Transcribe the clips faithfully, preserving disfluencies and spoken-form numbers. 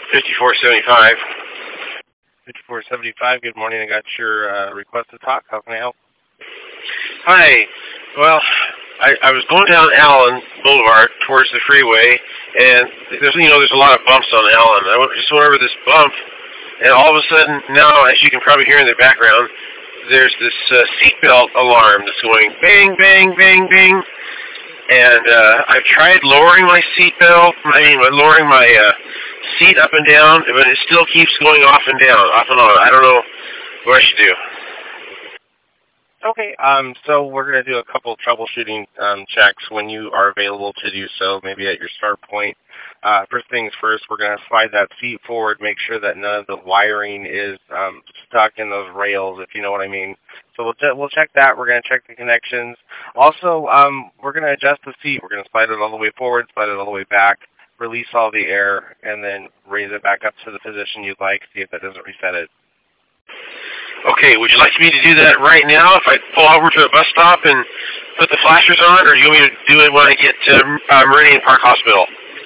fifty-four seventy-five. fifty-four seventy-five, good morning. I got your uh, request to talk. How can I help? Hi. Well, I, I was going down Allen Boulevard towards the freeway, and there's you know there's a lot of bumps on Allen. I went, just went over this bump, and all of a sudden now, as you can probably hear in the background, there's this uh, seatbelt alarm that's going bang, bang, bang, bang. And uh, I've tried lowering my seatbelt, I mean, lowering my uh, seat up and down, but it still keeps going off and down, off and on. I don't know what I should do. Okay, um, so we're going to do a couple of troubleshooting um, checks when you are available to do so, maybe at your start point. Uh, first things first, we're going to slide that seat forward, make sure that none of the wiring is um, stuck in those rails, if you know what I mean. So we'll, ch- we'll check that. We're going to check the connections. Also, um, we're going to adjust the seat. We're going to slide it all the way forward, slide it all the way back, release all the air, and then raise it back up to the position you'd like, see if that doesn't reset it. Okay, would you like me to do that right now if I pull over to a bus stop and put the flashers on, or do you want me to do it when I get to uh, Meridian Park Hospital?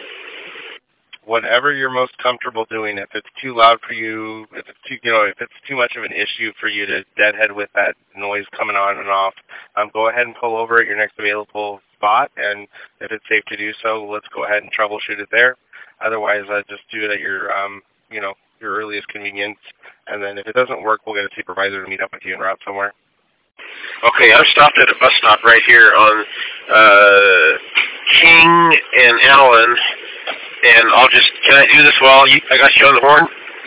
Whatever you're most comfortable doing. If it's too loud for you, if it's too, you know, if it's too much of an issue for you to deadhead with that noise coming on and off, um, go ahead and pull over at your next available spot, and if it's safe to do so, let's go ahead and troubleshoot it there. Otherwise, uh, just do it at your, um, you know, your earliest convenience, and then if it doesn't work, we'll get a supervisor to meet up with you and route somewhere. Okay, I've stopped at a bus stop right here on uh, King and Allen, and I'll just, can I do this while you, I got you on the horn?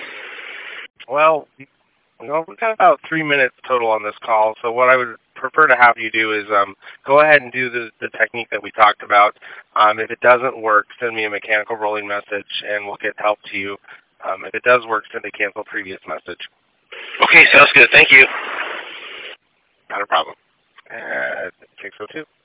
Well, you know, we've got about three minutes total on this call, so what I would prefer to have you do is um, go ahead and do the, the technique that we talked about. Um, if it doesn't work, send me a mechanical rolling message, and we'll get help to you. Um, if it does work, send a cancel previous message. Okay, sounds good. Thank you. Not a problem. Uh, six oh two.